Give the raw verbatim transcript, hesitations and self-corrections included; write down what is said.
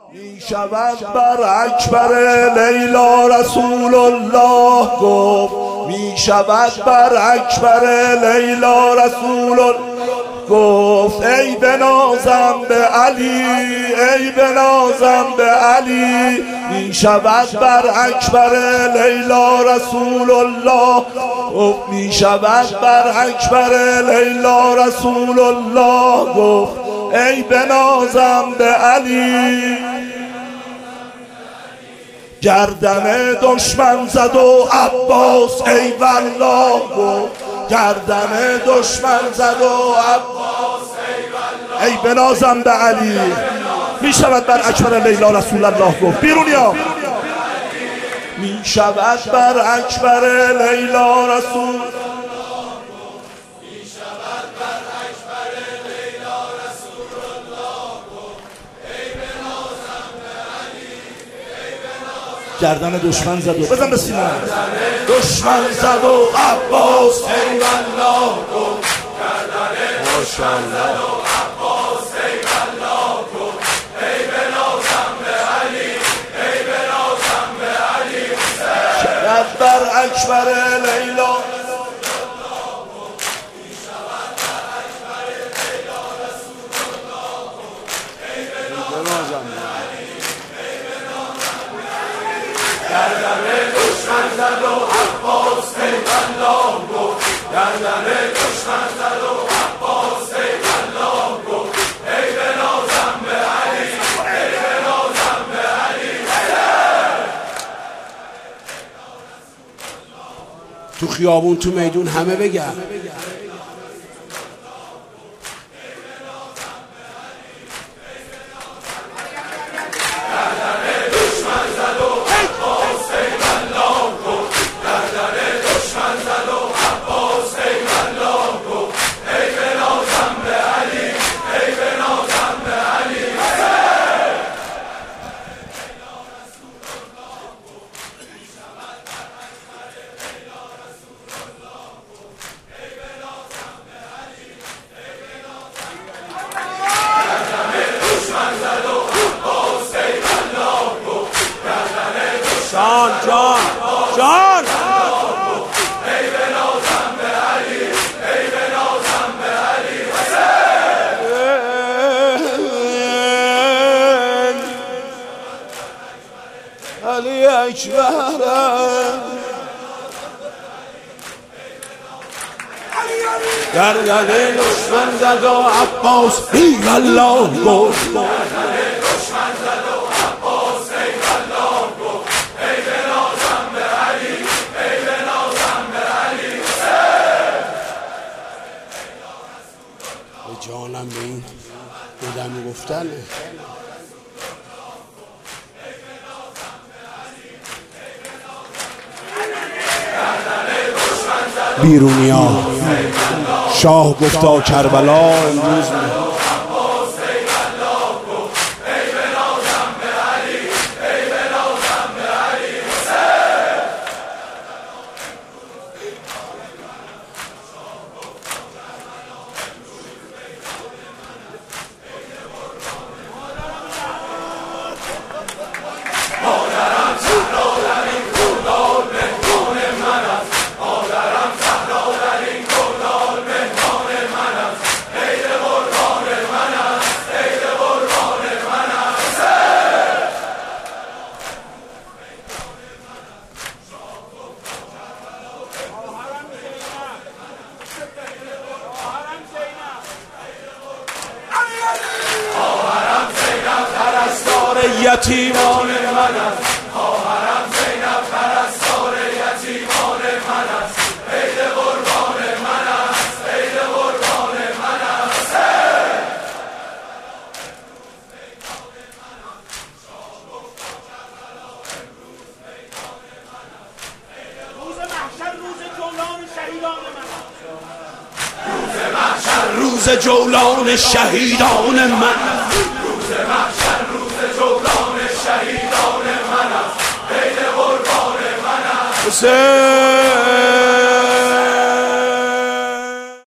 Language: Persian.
می شود بر اکبر لیلا رسول الله گفت، می شود بر اکبر لیلا رسول الله گفت. ای بنازم به علی، ای بنازم به علی، می شود بر اکبر لیلا رسول الله گفت، می شود بر اکبر لیلا رسول الله گفت. ای بنازم به علی، گردن دشمن زد و عباس ای والله گفت، گردن دشمن زد و عباس ای والله. ای بنازم به علی، می شود بر اکبر لیلا رسول الله گفت. بیرونیا می شود بر اکبر لیلا رسول گردن دشمن زد و بزن به سینه، دشمن زد و عباس ای والله گفت، گردن دشمن زد و عباس ای والله گفت. ای بنازم به علی، ای بنازم به علی حسین، شد بر اکبر لیلا گردن دشمن زد و عباس ای والله گفت، گردن دشمن زد و عباس ای والله گفت. ای بنازم به علی، ای بنازم به علی حسین. تو خیابون تو میدون همه بگن جان جان جان ای بنازم به علی، ای بنازم به علی حسین. علی اکبر گردن دشمن زد و عباس ای والله گفت، جانم به این بودم گفتن. بیرونیا شاه گفتا کربلا امروز یتیمان من است، خواهرم زینب پرستار یتیمان من است. عید قربان من است، عید قربان من است. روز محشر روز جولان شهیدان من است، روز محشر روز جولان شهیدان من است، روز محشر روز جولان شهیدان من است. عید قربان من است حسین.